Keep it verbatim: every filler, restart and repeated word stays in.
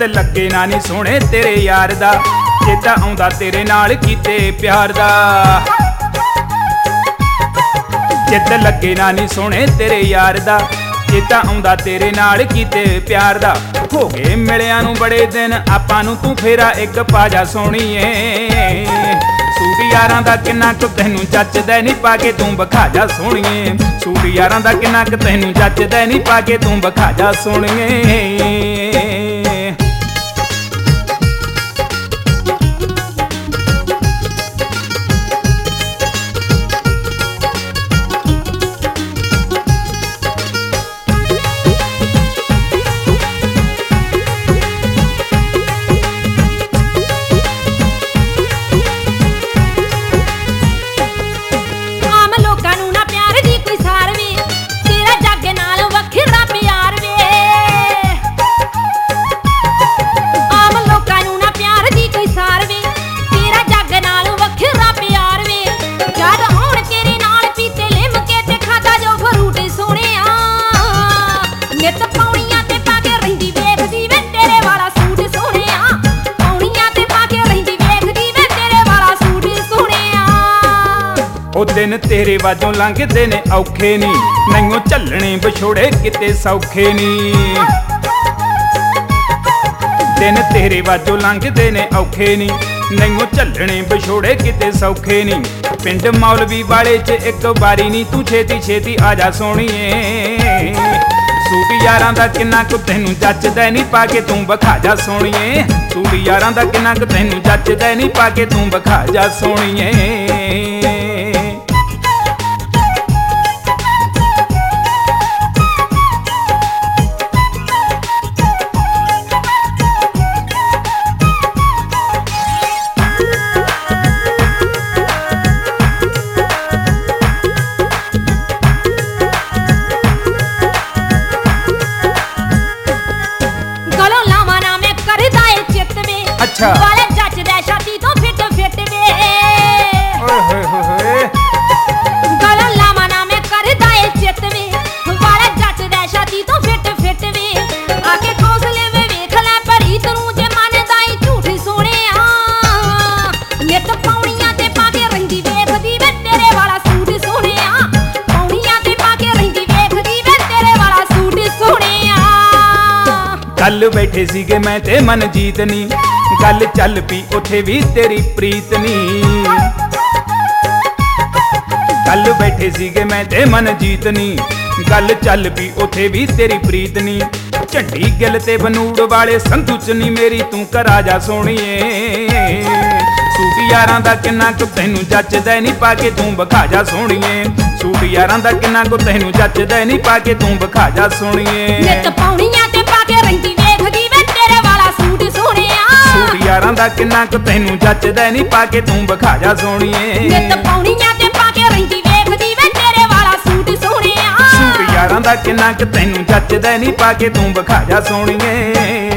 लगे ना नी सोहणे तेरे यार दा, चेता आउंदा तेरे नाल कीते प्यार दा। चित लगे ना नी सोहणे तेरे यार दा, चेता आउंदा तेरे नाल कीते प्यार दा। हो गए मिलिया नूं बड़े दिन आपां नूं, तू फेरा एक पाजा सोहणीए। सूट यारां दा किन्ना क तैनूं जचदा नी, पाके तू बखा जा सोहणीए। सूट यारां दा किन्ना क तैनूं जचदा नी, पाके तू बखा जा सोहणीए। ओ दिन तेरे वाजों लंघदे ने औखे नी, नैयों झल्लने विछोड़े किते सौखे नी। दिन तेरे वाजों लंघदे ने औखे नी, नैयों झल्लने विछोड़े किते सौखे नी। पिंड मौलवी वाले च एक बारी नी, तू छेती छेती आजा सोहणीए। सूट यारां दा किन्ना क तैनूं जचदा नी, पाके तू बखा जा सोहणीए। सूट यारां दा किन्ना क तैनूं जचदा नी, पाके तू बखा जा सोहणीए। अच्छा वाले जचदा छाती तो फिट फिट वे। ओए होए होए गल लावा ना मैं करदा ए चित वे, वाले जचदा छाती तो फिट फिट वे। आके खोसले वे वेख ले भरी तरू, जे मनदा ई झूठ सोहणिया। नित पौड़ियां ते पाके रहिंदी वेखदी वे, तेरे वाला सूट सोहणिया। पौड़ियां ते पाके रहिंदी वेखदी वे, तेरे वाला सूट सोहणिया। कल बैठे सीगे मैं ते मनजीत नी, गल चल पी उथे भी तेरी प्रीत नी। कल बैठे सीगे मैं ते मनजीत नी, गल चल पी उथे भी तेरी प्रीत नी। झंडी गिल ते बनूड़ वाले संधू च नी, मेरी तू घरा जा सोहणीए। सूट यारां दा किन्ना क तैनूं जचदा नी, पाके तू बखा जा सोहणीए। सूट यारां दा किन्ना क तैनूं जचदा नी, पाके तू बखा जा सोहणीए। नित पौड़ियां ते पाके रहिंदी वेखदी वे, तेरे वाला सूट सोहणिया। सूट यारां दा किन्ना क तैनूं जचदा नी, पाके तू बखा जा सोहणीए। नित पौड़ियां ते पाके रहिंदी वेखदी वे, तेरे वाला सूट सोहणिया। सूट यारां दा किन्ना क तैनूं जचदा नी, पाके तू बखा जा सोहणीए।